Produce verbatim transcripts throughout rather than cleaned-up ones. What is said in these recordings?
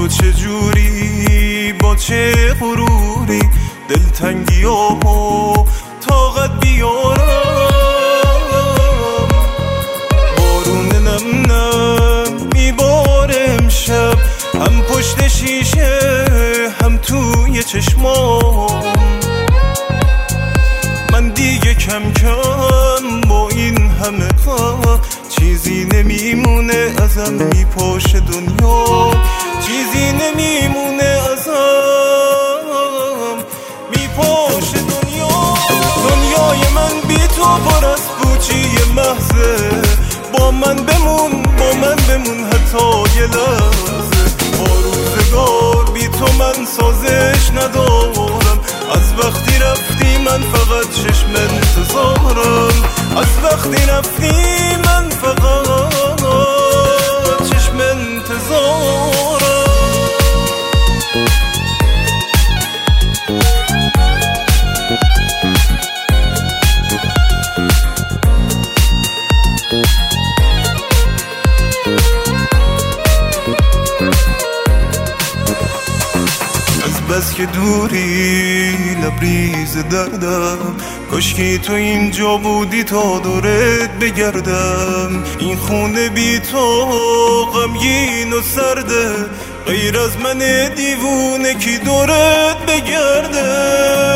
تو چه جوری با چه غروری دلتنگی و طاقت بیارم. بارون نم نم میباره امشب، هم پشت شیشه هم توی چشمام. من دیگه کم کم با این همه غم چیزی نمیمونه ازم، میپاشه دنیا چیزی نمیمونه ازم، میپاشه دنیا. دنیای من بی تو پر از پوچی محضه، با من بمون با من بمون حتی یه لحظه. با روزگار بی تو من سازش ندارم، از وقتی رفتی من فقط چشم انتظارم، از وقتی رفتی من فقط چشم انتظارم. بس که دوری لبریز دردم، کاشکی تو اینجا بودی تا دورت بگردم. این خونه بی تو غمگین و سرده، غیر از من دیوونه کی دورت بگرده.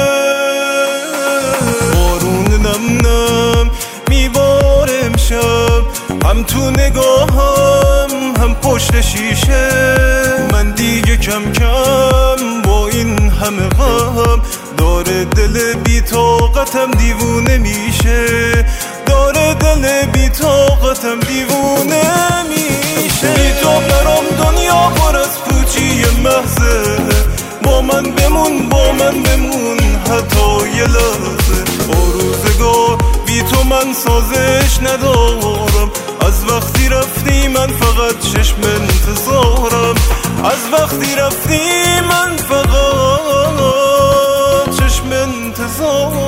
بارون نم نم میباره امشب، هم تو نگاهم هم پشت شیشه. من دیگه کم کم با این همه غم داره دل بی طاقتم دیوونه میشه، داره دل بی طاقتم دیوونه میشه. بی تو برام دنیا پر از پوچی محضه، با من بمون با من بمون حتی یه لحظه. با روزگار بی تو من سازش ندارم، از وقتی رفتی من فقط چشم انتظارم، از وقتی رفتی من فقط چشم انتظارم.